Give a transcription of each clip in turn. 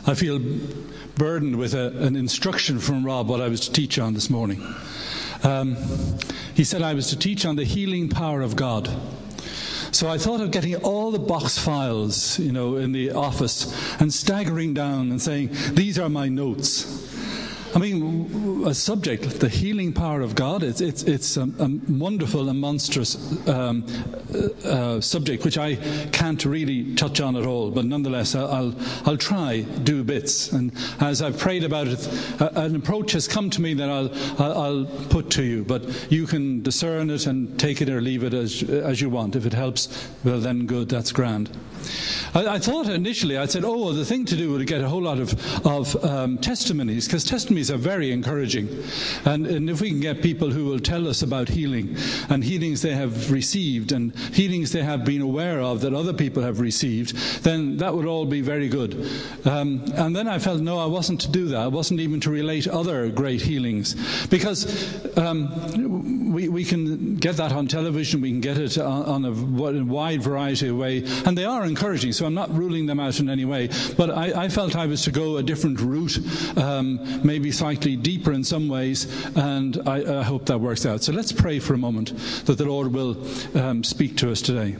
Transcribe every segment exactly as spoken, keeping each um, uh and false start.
I feel burdened with a, an instruction from Rob what I was to teach on this morning. Um, he said I was to teach on the healing power of God. So I thought of getting all the box files, you know, in the office and staggering down and saying, these are my notes. I mean, a subject, the healing power of God, it's it's, it's a, a wonderful and monstrous um, uh, subject which I can't really touch on at all. But nonetheless, I'll I'll try do bits. And as I've prayed about it, uh, an approach has come to me that I'll I'll put to you. But you can discern it and take it or leave it as as you want. If it helps, well then good. That's grand. I, I thought initially, I said, oh, well, the thing to do would get a whole lot of, of um, testimonies, because testimonies are very encouraging. And, and if we can get people who will tell us about healing, and healings they have received, and healings they have been aware of that other people have received, then that would all be very good. Um, and then I felt, no, I wasn't to do that. I wasn't even to relate other great healings. Because um, we, we can get that on television, we can get it on, on a wide variety of ways, and they are encouraging, so I'm not ruling them out in any way. But I, I felt I was to go a different route, um, maybe slightly deeper in some ways, and I, I hope that works out. So let's pray for a moment that the Lord will um, speak to us today.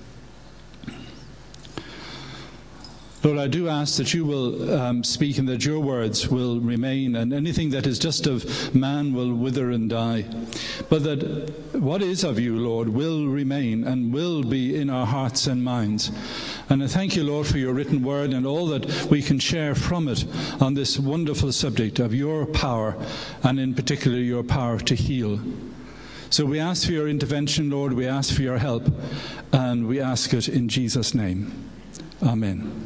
Lord, I do ask that you will um, speak and that your words will remain, and anything that is just of man will wither and die. But that what is of you, Lord, will remain and will be in our hearts and minds. And I thank you, Lord, for your written word and all that we can share from it on this wonderful subject of your power, and in particular your power to heal. So we ask for your intervention, Lord, we ask for your help, and we ask it in Jesus' name. Amen.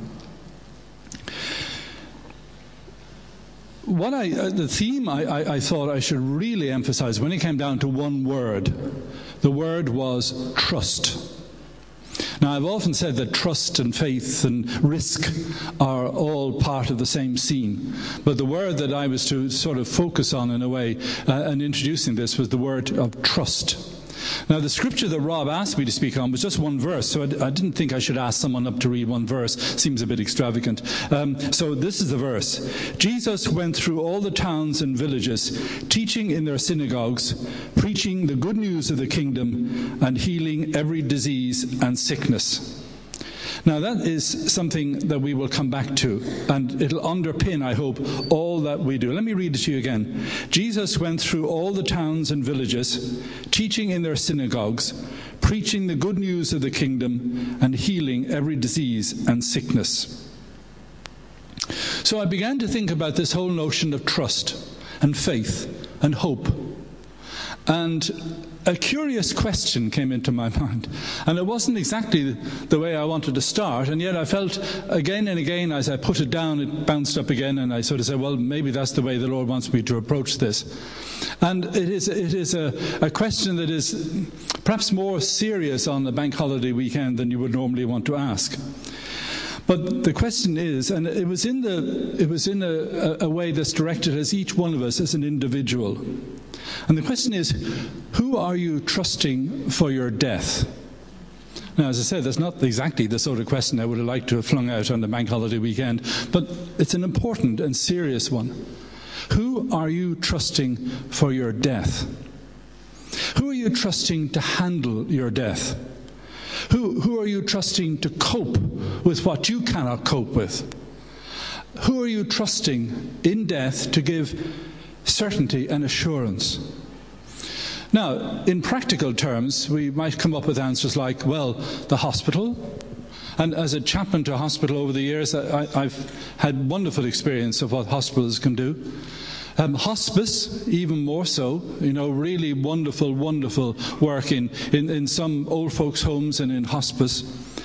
What I, uh, the theme I, I, I thought I should really emphasize when it came down to one word, the word was trust. Now, I've often said that trust and faith and risk are all part of the same scene. But the word that I was to sort of focus on in a way uh, and introducing this was the word of trust. Now, the scripture that Rob asked me to speak on was just one verse, so I, I didn't think I should ask someone up to read one verse. Seems a bit extravagant. Um, so this is the verse. Jesus went through all the towns and villages, teaching in their synagogues, preaching the good news of the kingdom, and healing every disease and sickness. Now, that is something that we will come back to, and it'll underpin, I hope, all that we do. Let me read it to you again. Jesus went through all the towns and villages, teaching in their synagogues, preaching the good news of the kingdom, and healing every disease and sickness. So I began to think about this whole notion of trust and faith and hope. And a curious question came into my mind, and it wasn't exactly the way I wanted to start, and yet I felt again and again as I put it down, it bounced up again, and I sort of said, well, maybe that's the way the Lord wants me to approach this. And it is it is a, a question that is perhaps more serious on the bank holiday weekend than you would normally want to ask. But the question is, and it was in the it was in a, a way that's directed as each one of us as an individual. And the question is, who are you trusting for your death? Now, as I said, that's not exactly the sort of question I would have liked to have flung out on the bank holiday weekend, but it's an important and serious one. Who are you trusting for your death? Who are you trusting to handle your death? Who, who are you trusting to cope with what you cannot cope with? Who are you trusting in death to give certainty and assurance? Now, in practical terms, we might come up with answers like, well, the hospital. And as a chaplain to a hospital over the years, I, I've had wonderful experience of what hospitals can do. Um, hospice, even more so, you know, really wonderful, wonderful work in, in, in some old folks' homes and in hospice.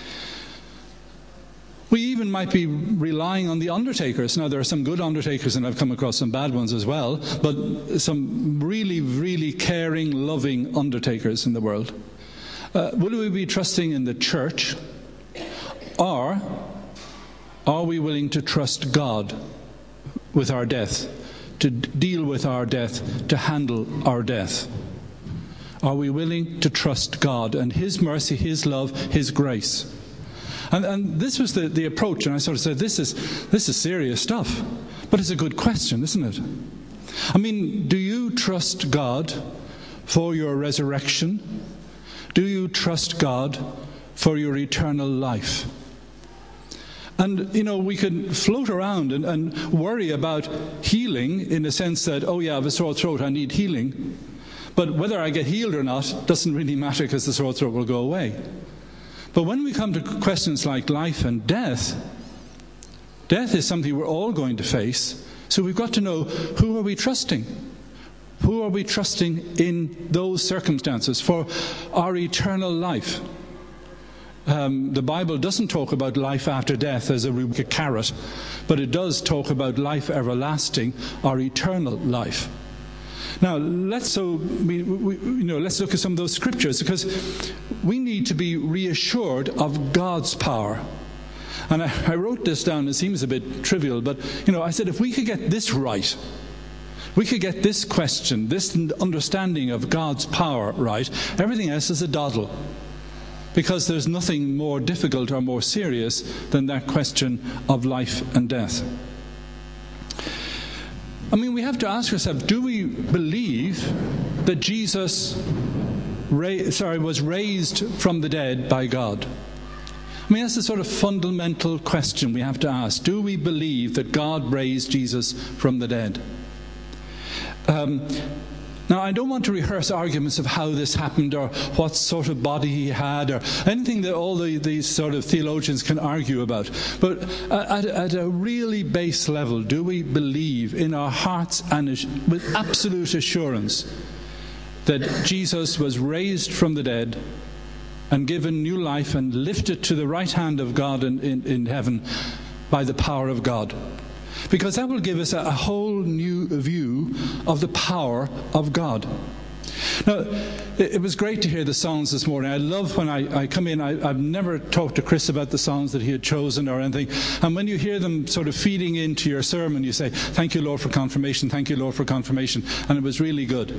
We even might be relying on the undertakers. Now, there are some good undertakers, and I've come across some bad ones as well, but some really, really caring, loving undertakers in the world. Uh, will we be trusting in the church, or are we willing to trust God with our death, to deal with our death, to handle our death? Are we willing to trust God and His mercy, His love, His grace? And, and this was the, the approach, and I sort of said, this is this is serious stuff. But it's a good question, isn't it? I mean, do you trust God for your resurrection? Do you trust God for your eternal life? And, you know, we could float around and, and worry about healing in the sense that, oh yeah, I have a sore throat, I need healing. But whether I get healed or not doesn't really matter, because the sore throat will go away. But when we come to questions like life and death, death is something we're all going to face. So we've got to know, who are we trusting? Who are we trusting in those circumstances for our eternal life? Um, the Bible doesn't talk about life after death as a, a carrot, but it does talk about life everlasting, our eternal life. Now, let's so we, we, you know let's look at some of those scriptures, because we need to be reassured of God's power. And I, I wrote this down. It seems a bit trivial, but you know, I said, if we could get this right, we could get this question, this understanding of God's power right, everything else is a doddle. Because there's nothing more difficult or more serious than that question of life and death. I mean, we have to ask ourselves, do we believe that Jesus ra- sorry, was raised from the dead by God? I mean, that's a sort of fundamental question we have to ask. Do we believe that God raised Jesus from the dead? Um, Now, I don't want to rehearse arguments of how this happened or what sort of body he had or anything that all the, these sort of theologians can argue about. But at, at a really base level, do we believe in our hearts and with absolute assurance that Jesus was raised from the dead and given new life and lifted to the right hand of God in, in, in heaven by the power of God? Because that will give us a, a whole new view of the power of God. Now, it, it was great to hear the songs this morning. I love when I, I come in, I, I've never talked to Chris about the songs that he had chosen or anything. And when you hear them sort of feeding into your sermon, you say, thank you, Lord, for confirmation. Thank you, Lord, for confirmation. And it was really good.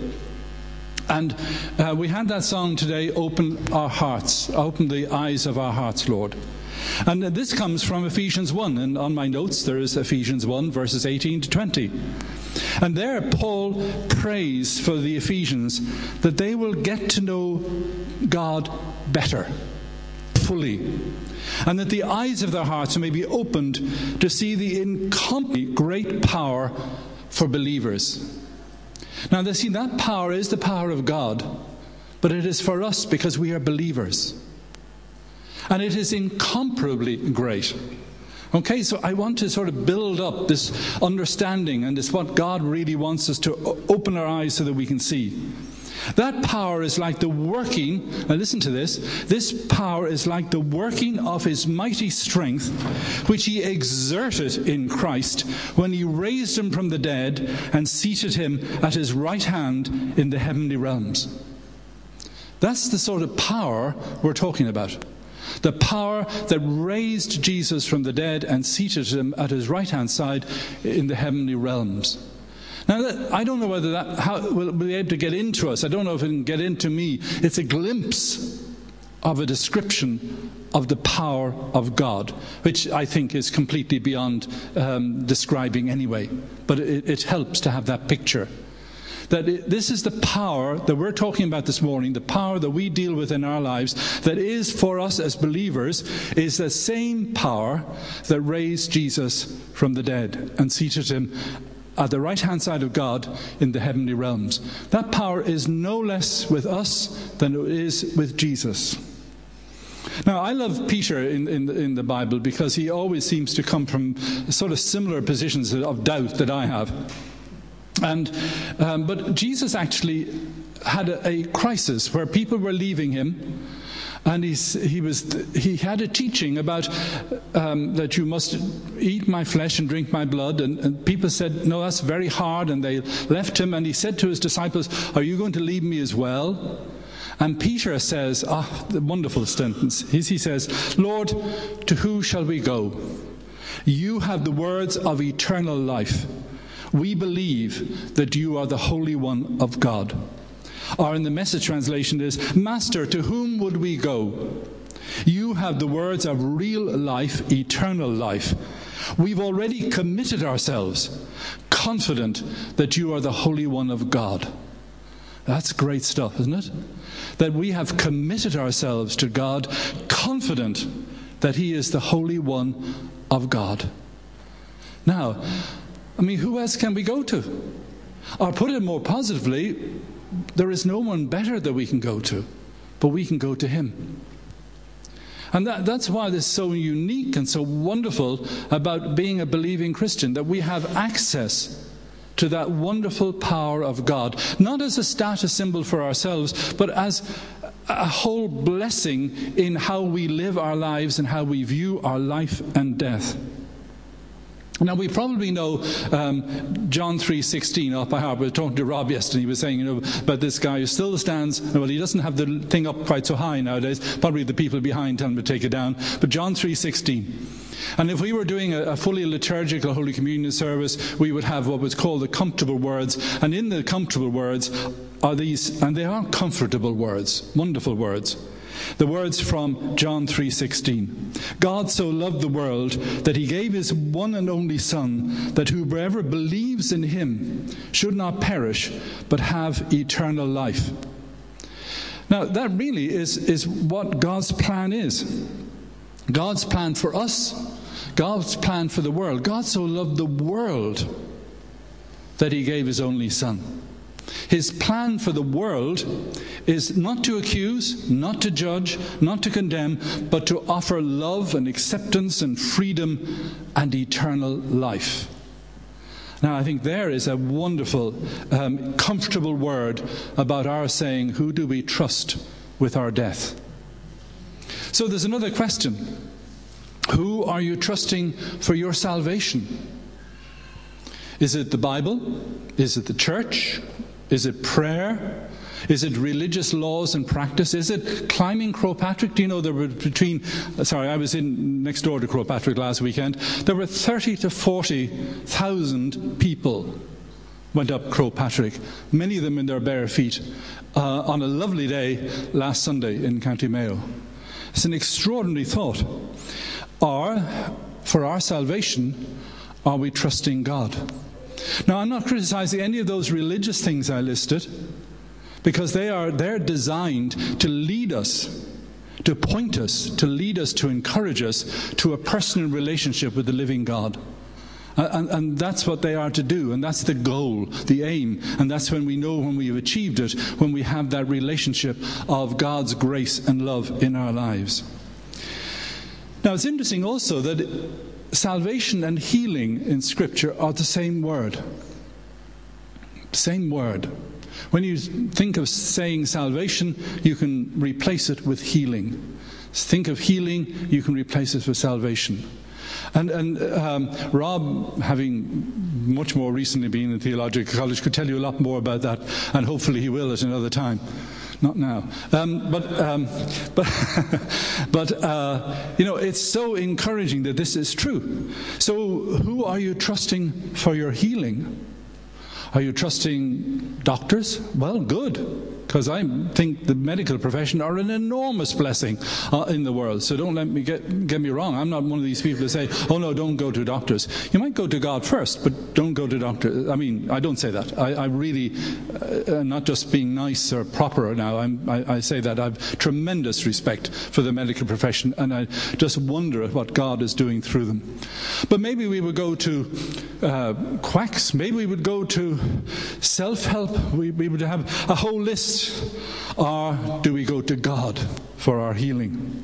And uh, we had that song today, Open Our Hearts, Open the Eyes of Our Hearts, Lord. And this comes from Ephesians one, and on my notes there is Ephesians one, verses eighteen to twenty. And there Paul prays for the Ephesians that they will get to know God better, fully, and that the eyes of their hearts may be opened to see the incomparably great power for believers. Now, they see that power is the power of God, but it is for us because we are believers. And it is incomparably great. Okay, so I want to sort of build up this understanding, and it's what God really wants us to open our eyes so that we can see. That power is like the working, now listen to this, this power is like the working of his mighty strength, which he exerted in Christ when he raised him from the dead and seated him at his right hand in the heavenly realms. That's the sort of power we're talking about. The power that raised Jesus from the dead and seated him at his right-hand side in the heavenly realms. Now, that, I don't know whether that how, will be able to get into us. I don't know if it can get into me. It's a glimpse of a description of the power of God, which I think is completely beyond um, describing anyway. But it, it helps to have that picture. That it, this is the power that we're talking about this morning, the power that we deal with in our lives, that is for us as believers, is the same power that raised Jesus from the dead and seated him at the right-hand side of God in the heavenly realms. That power is no less with us than it is with Jesus. Now, I love Peter in, in, in the Bible because he always seems to come from sort of similar positions of doubt that I have. And um, but Jesus actually had a, a crisis where people were leaving him, and he's, he was he had a teaching about um, that you must eat my flesh and drink my blood, and, and people said, no, that's very hard, and they left him. And he said to his disciples, are you going to leave me as well? And Peter says, ah, oh, the wonderful sentence. He, he says, Lord, to who shall we go? You have the words of eternal life. We believe that you are the Holy One of God. Or in the Message translation is, Master, to whom would we go? You have the words of real life, eternal life. We've already committed ourselves, confident that you are the Holy One of God. That's great stuff, isn't it? That we have committed ourselves to God, confident that he is the Holy One of God. Now, I mean, who else can we go to? Or put it more positively, there is no one better that we can go to, but we can go to him. And that, that's why this is so unique and so wonderful about being a believing Christian, that we have access to that wonderful power of God, not as a status symbol for ourselves, but as a whole blessing in how we live our lives and how we view our life and death. Now, we probably know um, John three sixteen off by heart. We were talking to Rob yesterday. He was saying, you know, about this guy who still stands. Well, he doesn't have the thing up quite so high nowadays. Probably the people behind tell him to take it down. But John three sixteen. And if we were doing a, a fully liturgical Holy Communion service, we would have what was called the comfortable words. And in the comfortable words are these, and they are comfortable words, wonderful words. The words from John three sixteen. God so loved the world that he gave his one and only Son, that whoever believes in him should not perish, but have eternal life. Now, that really is, is what God's plan is. God's plan for us, God's plan for the world. God so loved the world that he gave his only Son. His plan for the world is not to accuse, not to judge, not to condemn, but to offer love and acceptance and freedom and eternal life. Now, I think there is a wonderful, um, comfortable word about our saying, who do we trust with our death? So there's another question. Who are you trusting for your salvation? Is it the Bible? Is it the church? Is it prayer? Is it religious laws and practice? Is it climbing Croagh Patrick? Do you know there were between, sorry, I was in next door to Croagh Patrick last weekend. There were thirty to forty thousand people went up Croagh Patrick, many of them in their bare feet, uh, on a lovely day last Sunday in County Mayo. It's an extraordinary thought. Or, for our salvation, are we trusting God? Now, I'm not criticizing any of those religious things I listed, because they are they're designed to lead us, to point us, to lead us, to encourage us to a personal relationship with the living God. And, and that's what they are to do, and that's the goal, the aim, and that's when we know when we've achieved it, when we have that relationship of God's grace and love in our lives. Now, it's interesting also that salvation and healing in Scripture are the same word. Same word. When you think of saying salvation, you can replace it with healing. Think of healing, you can replace it with salvation. And, and um, Rob, having much more recently been in theological college, could tell you a lot more about that, and hopefully he will at another time. Not now. Um, but, um, but, but uh, you know, it's so encouraging that this is true. So who are you trusting for your healing? Are you trusting doctors? Well, good. Because I think the medical profession are an enormous blessing uh, in the world. So don't let me get get me wrong. I'm not one of these people who say, oh no, don't go to doctors. You might go to God first, but don't go to doctors. I mean, I don't say that. I, I really, uh, not just being nice or proper now, I'm, I, I say that I have tremendous respect for the medical profession, and I just wonder at what God is doing through them. But maybe we would go to uh, quacks. Maybe we would go to self-help. We, we would have a whole list. Or do we go to God for our healing?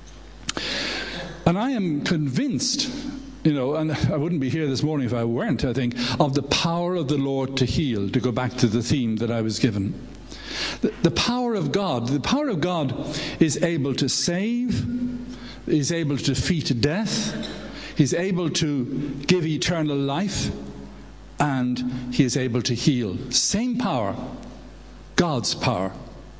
And I am convinced, you know, and I wouldn't be here this morning if I weren't, I think, of the power of the Lord to heal, to go back to the theme that I was given. The, the power of God, the power of God is able to save, is able to defeat death, he's able to give eternal life, and he is able to heal. Same power. God's power.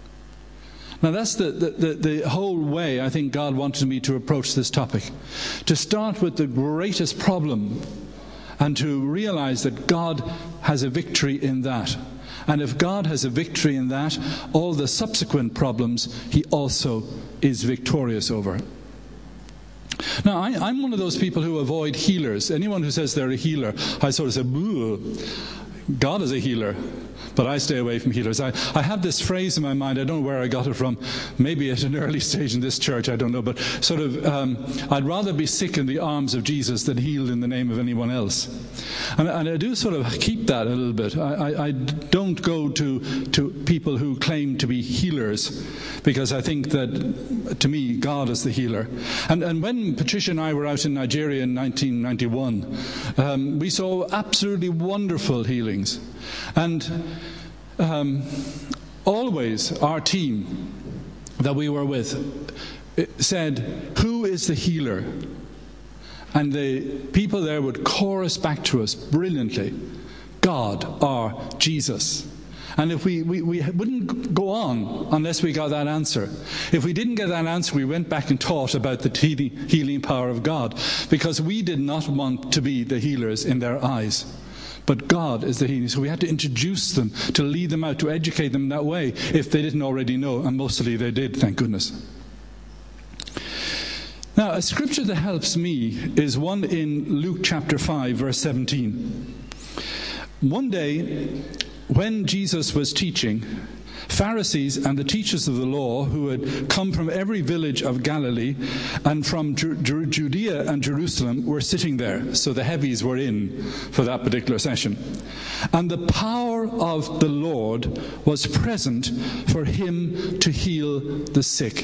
Now that's the, the, the, the whole way I think God wanted me to approach this topic. To start with the greatest problem and to realize that God has a victory in that. And if God has a victory in that, all the subsequent problems he also is victorious over. Now, I, I'm one of those people who avoid healers. Anyone who says they're a healer, I sort of say, boo, God is a healer. But I stay away from healers. I, I have this phrase in my mind, I don't know where I got it from, maybe at an early stage in this church, I don't know, but sort of, um, I'd rather be sick in the arms of Jesus than healed in the name of anyone else. And, and I do sort of keep that a little bit. I, I, I don't go to, to people who claim to be healers, because I think that, to me, God is the healer. And, and when Patricia and I were out in Nigeria in nineteen ninety-one, um, we saw absolutely wonderful healings. And um, always our team that we were with said, who is the healer? And the people there would chorus back to us brilliantly, God or Jesus. And if we, we, we wouldn't go on unless we got that answer. If we didn't get that answer, we went back and taught about the healing power of God, because we did not want to be the healers in their eyes. But God is the healer. So we had to introduce them, to lead them out, to educate them that way, if they didn't already know. And mostly they did, thank goodness. Now, a scripture that helps me is one in Luke chapter five, verse seventeen. One day, when Jesus was teaching, Pharisees and the teachers of the law, who had come from every village of Galilee and from Ju- Ju- Judea and Jerusalem, were sitting there. So the heavies were in for that particular session. And the power of the Lord was present for him to heal the sick.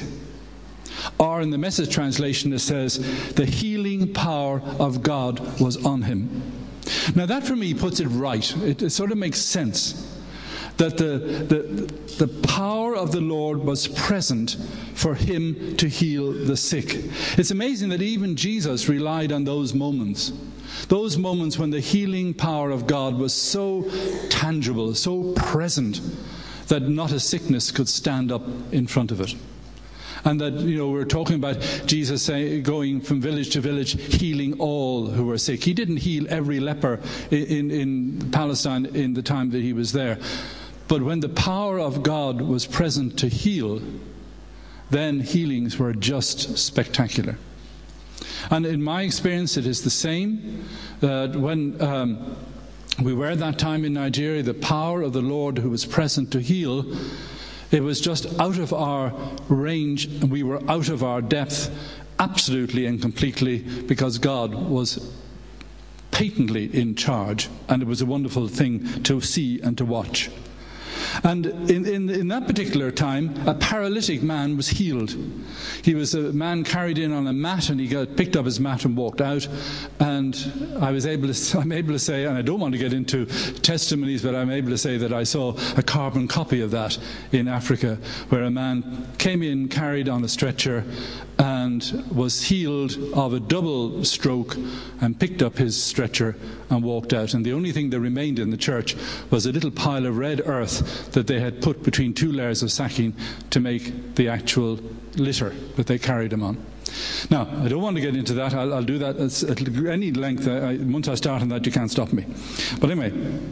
Or in the Message translation it says, the healing power of God was on him. Now that for me puts it right. It, it sort of makes sense. That the, the, the power of the Lord was present for him to heal the sick. It's amazing that even Jesus relied on those moments. Those moments when the healing power of God was so tangible, so present, that not a sickness could stand up in front of it. And that, you know, we're talking about Jesus say, going from village to village, healing all who were sick. He didn't heal every leper in, in, in Palestine in the time that he was there. But when the power of God was present to heal, then healings were just spectacular. And in my experience, it is the same. Uh, when um, we were at that time in Nigeria, the power of the Lord who was present to heal, it was just out of our range, and we were out of our depth, absolutely and completely, because God was patently in charge, and it was a wonderful thing to see and to watch. And in, in, in that particular time, a paralytic man was healed. He was a man carried in on a mat, and he got picked up his mat and walked out. And I was able to, I'm able to say, and I don't want to get into testimonies, but I'm able to say that I saw a carbon copy of that in Africa, where a man came in carried on a stretcher and was healed of a double stroke and picked up his stretcher and walked out. And the only thing that remained in the church was a little pile of red earth that they had put between two layers of sacking to make the actual litter that they carried him on. Now, I don't want to get into that. I'll, I'll do that at any length. I, once I start on that, you can't stop me. But anyway,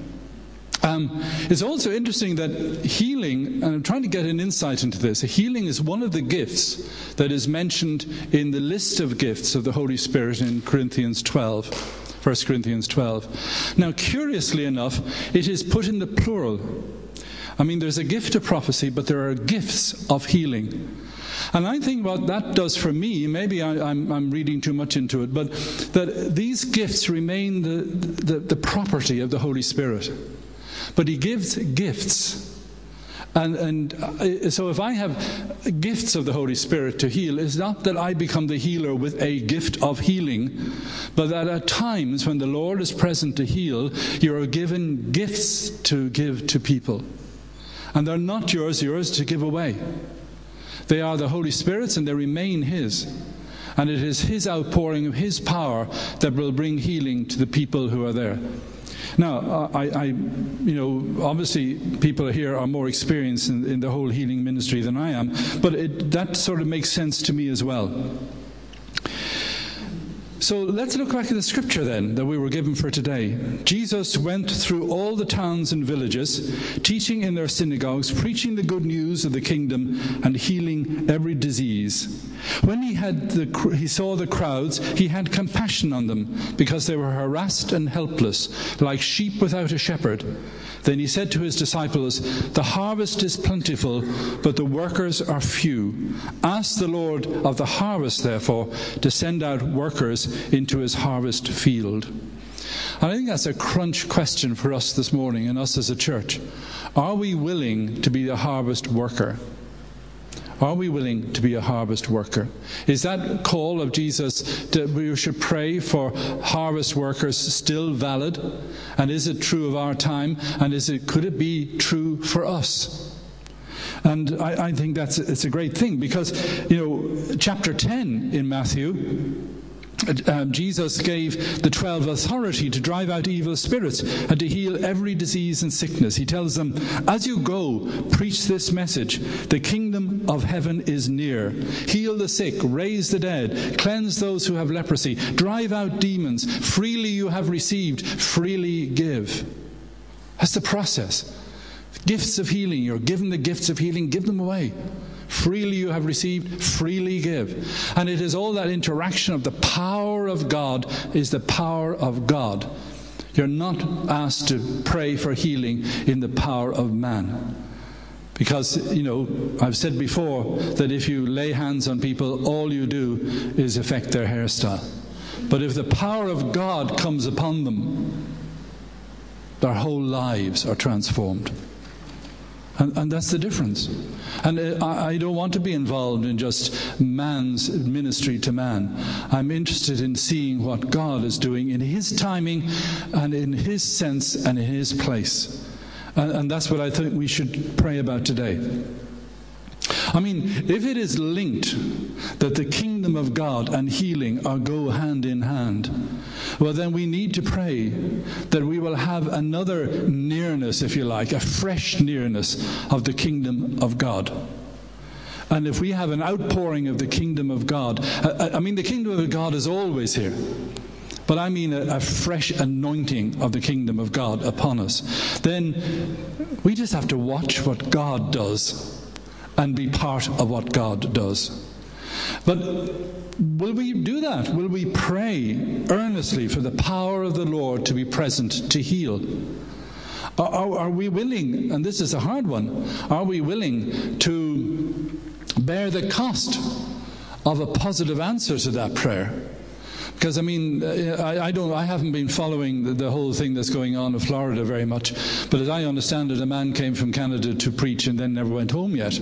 um, it's also interesting that healing, and I'm trying to get an insight into this, healing is one of the gifts that is mentioned in the list of gifts of the Holy Spirit in Corinthians twelve. First Corinthians twelve. Now, curiously enough, it is put in the plural. I mean, there's a gift of prophecy, but there are gifts of healing. And I think what that does for me, maybe I, I'm, I'm reading too much into it, but that these gifts remain the, the, the property of the Holy Spirit. But he gives gifts. And, and so if I have gifts of the Holy Spirit to heal, it's not that I become the healer with a gift of healing, but that at times when the Lord is present to heal, you are given gifts to give to people. And they're not yours, yours to give away. They are the Holy Spirit's, and they remain his. And it is his outpouring of his power that will bring healing to the people who are there. Now, I, I, you know, obviously people here are more experienced in, in the whole healing ministry than I am, but it, that sort of makes sense to me as well. So let's look back at the scripture then that we were given for today. Jesus went through all the towns and villages, teaching in their synagogues, preaching the good news of the kingdom, and healing every disease. When he had the, he saw the crowds, he had compassion on them, because they were harassed and helpless, like sheep without a shepherd. Then he said to his disciples, "The harvest is plentiful, but the workers are few. Ask the Lord of the harvest, therefore, to send out workers into his harvest field." And I think that's a crunch question for us this morning and us as a church. Are we willing to be a harvest worker? Are we willing to be a harvest worker? Is that call of Jesus that we should pray for harvest workers still valid? And is it true of our time? And is it could it be true for us? And I, I think that's it's a great thing, because, you know, chapter ten in Matthew, Um, Jesus gave the twelve authority to drive out evil spirits and to heal every disease and sickness. He tells them, "As you go, preach this message. The kingdom of heaven is near. Heal the sick, raise the dead, cleanse those who have leprosy, drive out demons. Freely you have received, freely give." That's the process. Gifts of healing. You're given the gifts of healing, give them away. Freely you have received, freely give. And it is all that interaction of the power of God is the power of God. You're not asked to pray for healing in the power of man. Because, you know, I've said before that if you lay hands on people, all you do is affect their hairstyle. But if the power of God comes upon them, their whole lives are transformed. And, and that's the difference. And uh, I, I don't want to be involved in just man's ministry to man. I'm interested in seeing what God is doing in his timing and in his sense and in his place. And, and that's what I think we should pray about today. I mean, if it is linked that the kingdom of God and healing are go hand in hand, well, then we need to pray that we will have another nearness, if you like, a fresh nearness of the kingdom of God. And if we have an outpouring of the kingdom of God, I, I mean, the kingdom of God is always here. But I mean a, a fresh anointing of the kingdom of God upon us. Then we just have to watch what God does and be part of what God does. But will we do that? Will we pray earnestly for the power of the Lord to be present to heal? Are, are, are we willing, and this is a hard one, are we willing to bear the cost of a positive answer to that prayer? Because, I mean, I, I don't. I haven't been following the, the whole thing that's going on in Florida very much. But as I understand it, a man came from Canada to preach and then never went home yet.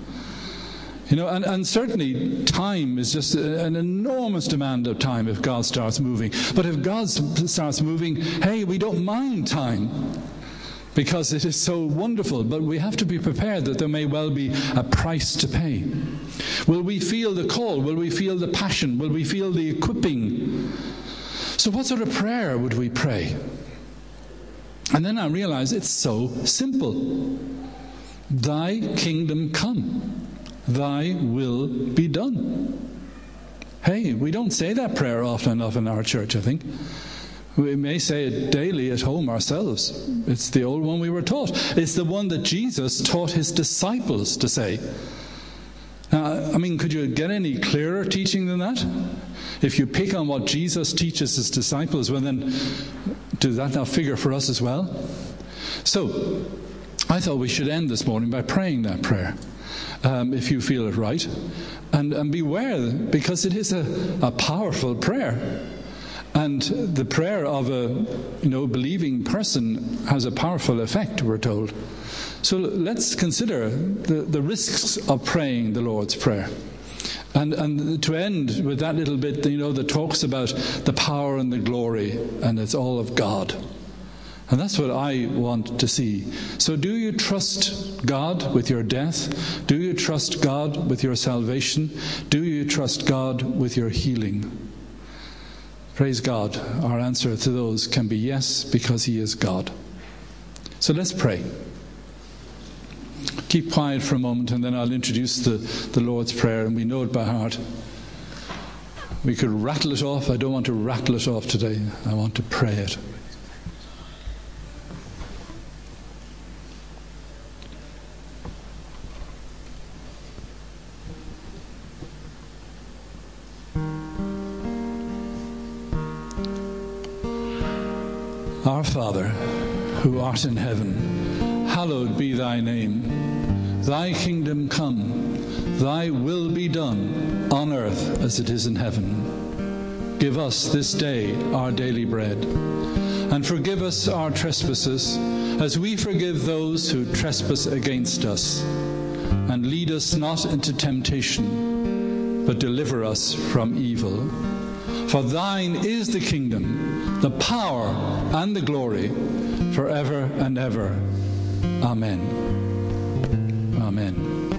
You know, and, and certainly time is just an enormous demand of time if God starts moving. But if God starts moving, hey, we don't mind time, because it is so wonderful. But we have to be prepared that there may well be a price to pay. Will we feel the call? Will we feel the passion? Will we feel the equipping? So what sort of prayer would we pray? And then I realize it's so simple. Thy kingdom come. Thy will be done. Hey, we don't say that prayer often enough in our church, I think. We may say it daily at home ourselves. It's the old one we were taught. It's the one that Jesus taught his disciples to say. Now, I mean, could you get any clearer teaching than that? If you pick on what Jesus teaches his disciples, well then, does that not figure for us as well? So, I thought we should end this morning by praying that prayer, um, if you feel it right. And, and beware, because it is a, a powerful prayer. And the prayer of a you know believing person has a powerful effect, we're told. So let's consider the, the risks of praying the Lord's Prayer. And, and to end with that little bit, you know, that talks about the power and the glory, and it's all of God. And that's what I want to see. So do you trust God with your death? Do you trust God with your salvation? Do you trust God with your healing? Praise God. Our answer to those can be yes, because he is God. So let's pray. Keep quiet for a moment, and then I'll introduce the, the Lord's Prayer, and we know it by heart. We could rattle it off. I don't want to rattle it off today. I want to pray it. Our Father, who art in heaven, hallowed be thy name. Thy kingdom come, thy will be done, on earth as it is in heaven. Give us this day our daily bread, and forgive us our trespasses, as we forgive those who trespass against us. And lead us not into temptation, but deliver us from evil. For thine is the kingdom, the power, and the glory, forever and ever. Amen. Amen.